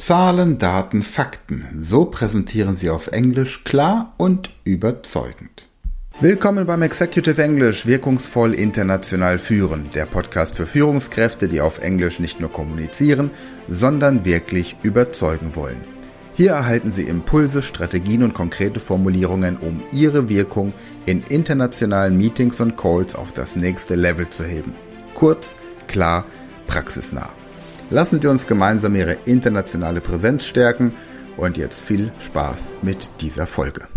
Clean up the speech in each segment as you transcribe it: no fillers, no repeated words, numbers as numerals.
Zahlen, Daten, Fakten. So präsentieren Sie auf Englisch klar und überzeugend. Willkommen beim Executive English, wirkungsvoll international führen. Der Podcast für Führungskräfte, die auf Englisch nicht nur kommunizieren, sondern wirklich überzeugen wollen. Hier erhalten Sie Impulse, Strategien und konkrete Formulierungen, um Ihre Wirkung in internationalen Meetings und Calls auf das nächste Level zu heben. Kurz, klar, praxisnah. Lassen Sie uns gemeinsam Ihre internationale Präsenz stärken und jetzt viel Spaß mit dieser Folge.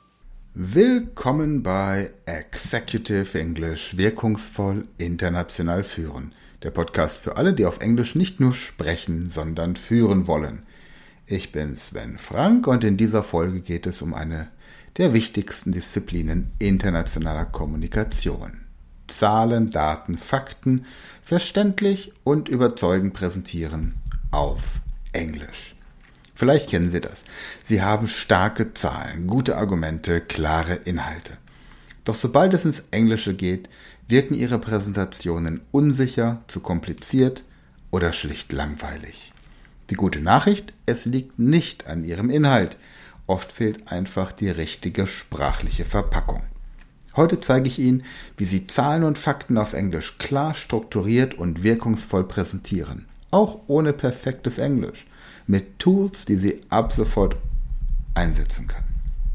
Willkommen bei Executive English, wirkungsvoll international führen. Der Podcast für alle, die auf Englisch nicht nur sprechen, sondern führen wollen. Ich bin Sven Frank und in dieser Folge geht es um eine der wichtigsten Disziplinen internationaler Kommunikation. Zahlen, Daten, Fakten verständlich und überzeugend präsentieren auf Englisch. Vielleicht kennen Sie das. Sie haben starke Zahlen, gute Argumente, klare Inhalte. Doch sobald es ins Englische geht, wirken Ihre Präsentationen unsicher, zu kompliziert oder schlicht langweilig. Die gute Nachricht, es liegt nicht an Ihrem Inhalt. Oft fehlt einfach die richtige sprachliche Verpackung. Heute zeige ich Ihnen, wie Sie Zahlen und Fakten auf Englisch klar, strukturiert und wirkungsvoll präsentieren. Auch ohne perfektes Englisch. Mit Tools, die Sie ab sofort einsetzen können.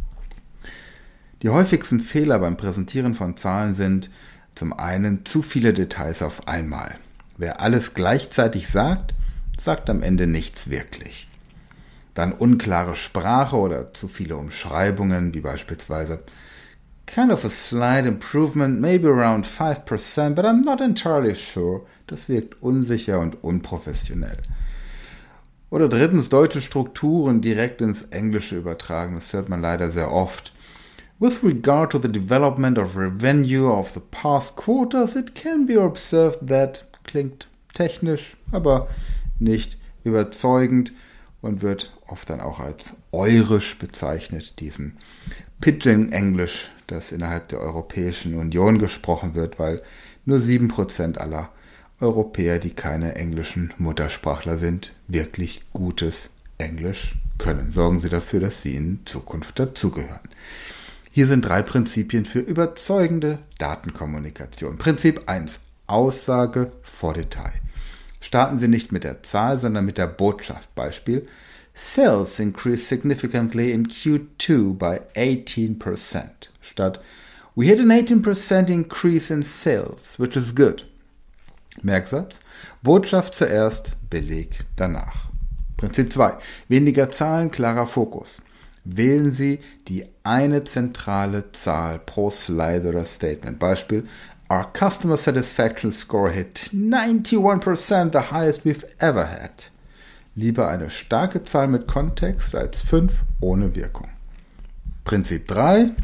Die häufigsten Fehler beim Präsentieren von Zahlen sind zum einen zu viele Details auf einmal. Wer alles gleichzeitig sagt, sagt am Ende nichts wirklich. Dann unklare Sprache oder zu viele Umschreibungen, wie beispielsweise kind of a slight improvement, maybe around 5%, but I'm not entirely sure. Das wirkt unsicher und unprofessionell. Oder drittens, deutsche Strukturen direkt ins Englische übertragen. Das hört man leider sehr oft. With regard to the development of revenue of the past quarters, it can be observed that klingt technisch, aber nicht überzeugend und wird oft dann auch als eurisch bezeichnet, diesen Pidgin-Englisch, das innerhalb der Europäischen Union gesprochen wird, weil nur 7% aller Europäer, die keine englischen Muttersprachler sind, wirklich gutes Englisch können. Sorgen Sie dafür, dass Sie in Zukunft dazugehören. Hier sind 3 Prinzipien für überzeugende Datenkommunikation. Prinzip 1. Aussage vor Detail. Starten Sie nicht mit der Zahl, sondern mit der Botschaft. Beispiel: Sales increased significantly in Q2 by 18%. Statt We had an 18% increase in sales, which is good. Merksatz: Botschaft zuerst, Beleg danach. Prinzip 2. Weniger Zahlen, klarer Fokus. Wählen Sie die eine zentrale Zahl pro Slide oder Statement. Beispiel: Our customer satisfaction score hit 91%, the highest we've ever had. Lieber eine starke Zahl mit Kontext als 5 ohne Wirkung. Prinzip 3.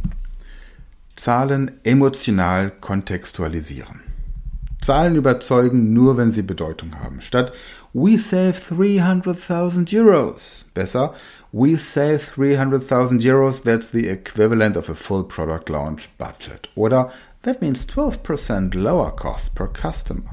Zahlen emotional kontextualisieren. Zahlen überzeugen nur, wenn sie Bedeutung haben. Statt We save 300,000 Euros. Besser We save 300,000 Euros, that's the equivalent of a full product launch budget. Oder That means 12% lower cost per customer.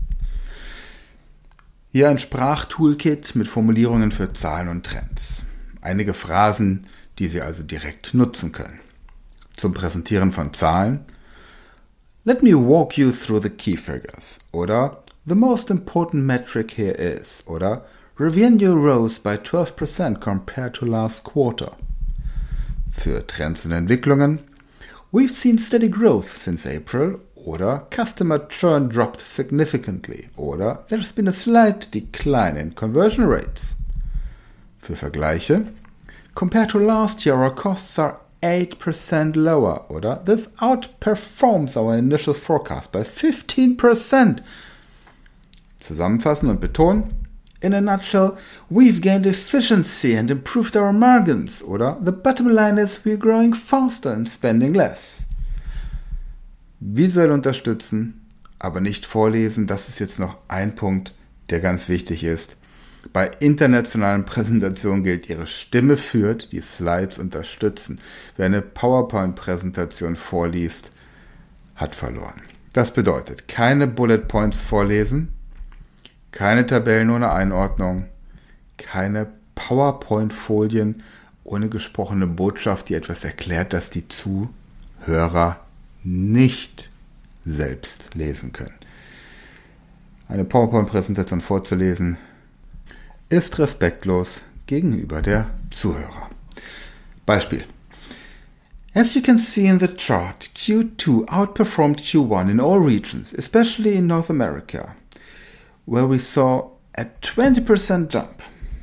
Hier ein Sprachtoolkit mit Formulierungen für Zahlen und Trends. Einige Phrasen, die Sie also direkt nutzen können. Zum Präsentieren von Zahlen: Let me walk you through the key figures. Oder The most important metric here is. Oder Revenue rose by 12% compared to last quarter. Für Trends und Entwicklungen: We've seen steady growth since April. Oder Customer churn dropped significantly. Oder There's been a slight decline in conversion rates. Für Vergleiche: Compared to last year, our costs are 8% lower. Oder This outperforms our initial forecast by 15%. Zusammenfassen und betonen: In a nutshell, we've gained efficiency and improved our margins. Oder The bottom line is we're growing faster and spending less. Visuell unterstützen, aber nicht vorlesen, das ist jetzt noch ein Punkt, der ganz wichtig ist. Bei internationalen Präsentationen gilt, Ihre Stimme führt, die Slides unterstützen. Wer eine PowerPoint-Präsentation vorliest, hat verloren. Das bedeutet, keine Bullet Points vorlesen, keine Tabellen ohne Einordnung, keine PowerPoint-Folien ohne gesprochene Botschaft, die etwas erklärt, das die Zuhörer nicht selbst lesen können. Eine PowerPoint-Präsentation vorzulesen, ist respektlos gegenüber der Zuhörer. Beispiel. As you can see in the chart, Q2 outperformed Q1 in all regions, especially in North America, where we saw a 20% jump.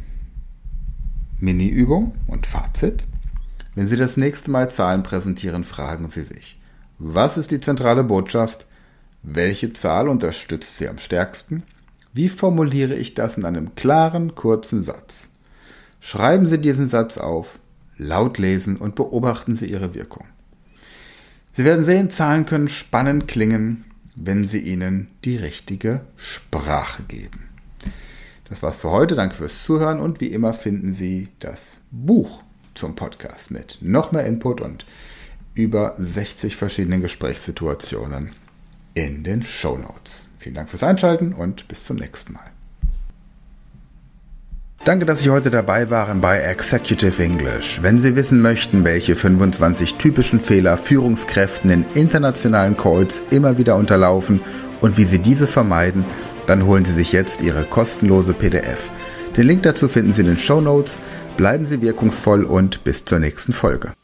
Mini-Übung und Fazit. Wenn Sie das nächste Mal Zahlen präsentieren, fragen Sie sich, was ist die zentrale Botschaft? Welche Zahl unterstützt sie am stärksten? Wie formuliere ich das in einem klaren, kurzen Satz? Schreiben Sie diesen Satz auf, laut lesen und beobachten Sie ihre Wirkung. Sie werden sehen, Zahlen können spannend klingen, wenn Sie ihnen die richtige Sprache geben. Das war's für heute. Danke fürs Zuhören und wie immer finden Sie das Buch zum Podcast mit noch mehr Input und über 60 verschiedenen Gesprächssituationen in den Shownotes. Vielen Dank fürs Einschalten und bis zum nächsten Mal. Danke, dass Sie heute dabei waren bei Executive English. Wenn Sie wissen möchten, welche 25 typischen Fehler Führungskräften in internationalen Calls immer wieder unterlaufen und wie Sie diese vermeiden, dann holen Sie sich jetzt Ihre kostenlose PDF. Den Link dazu finden Sie in den Shownotes. Bleiben Sie wirkungsvoll und bis zur nächsten Folge.